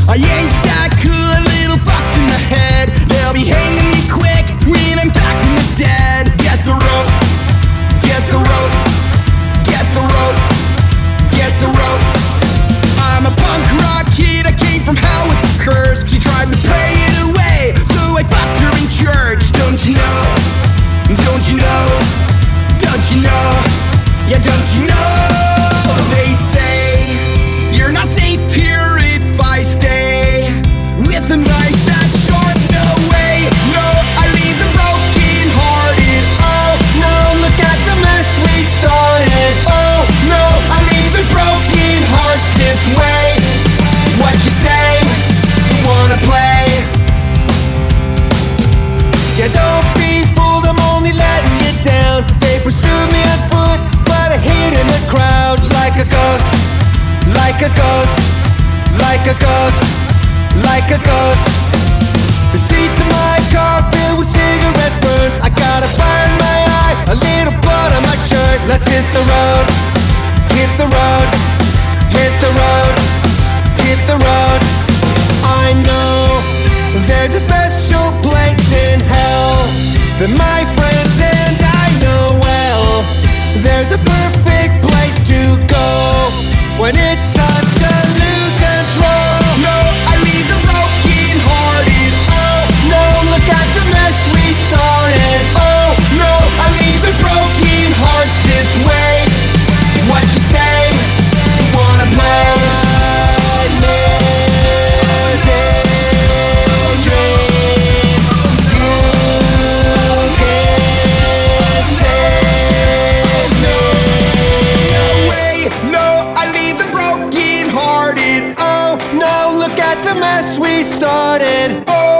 I ain't that cool, a little fucked in the head. They'll be hanging me quick when I'm back from the dead. Get the rope, get the rope, get the rope, get the rope. I'm a punk rock kid, I came from hell with the curse. She tried to pray it away, so I fucked her in church. Don't you know, don't you know, don't you know, yeah, don't you know? They say you're not safe here if I stay with a knife that's sharp. No way, no, I leave them broken hearted. Oh no, look at the mess we started. Oh no, I leave the broken hearts this way. What you say? You wanna play? Yeah, don't be fooled, I'm only letting you down. They pursued me on foot, but I hid in the crowd like a ghost, like a ghost, like a ghost, like a ghost. The seats in my car filled with cigarette burns. I got a fire in my eye, a little blood on my shirt. Let's hit the road, hit the road, hit the road, hit the road. I know there's a special place in hell that my friends and I know well. There's a perfect place to go when it's time to lose control. No, I leave the broken hearted. Oh no, look at the mess we started. Oh no, I leave the broken hearts this way. What you say? You wanna play? The mess we started. Oh